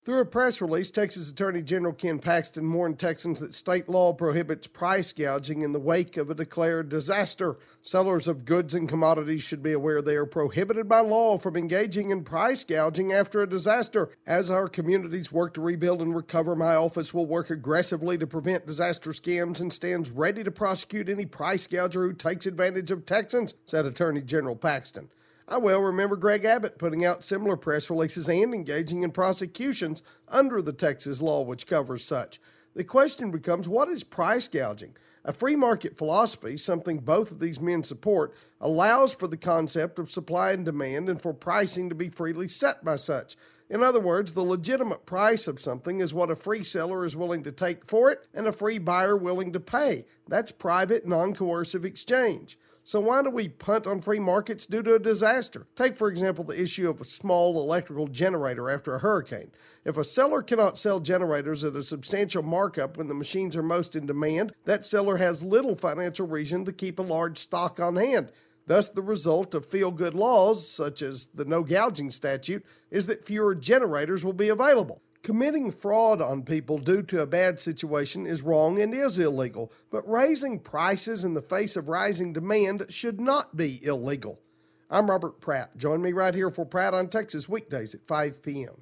Through a press release, Texas Attorney General Ken Paxton warned Texans that state law prohibits price gouging in the wake of a declared disaster. Sellers of goods and commodities should be aware they are prohibited by law from engaging in price gouging after a disaster. As our communities work to rebuild and recover, my office will work aggressively to prevent disaster scams and stands ready to prosecute any price gouger who takes advantage of Texans, said Attorney General Paxton. I well remember Greg Abbott putting out similar press releases and engaging in prosecutions under the Texas law which covers such. The question becomes, what is price gouging? A free market philosophy, something both of these men support, allows for the concept of supply and demand and for pricing to be freely set by such. In other words, the legitimate price of something is what a free seller is willing to take for it and a free buyer willing to pay. That's private, non-coercive exchange. So why do we punt on free markets due to a disaster? Take, for example, the issue of a small electrical generator after a hurricane. If a seller cannot sell generators at a substantial markup when the machines are most in demand, that seller has little financial reason to keep a large stock on hand. Thus, the result of feel-good laws, such as the no gouging statute, is that fewer generators will be available. Committing fraud on people due to a bad situation is wrong and is illegal, but raising prices in the face of rising demand should not be illegal. I'm Robert Pratt. Join me right here for Pratt on Texas weekdays at 5 p.m.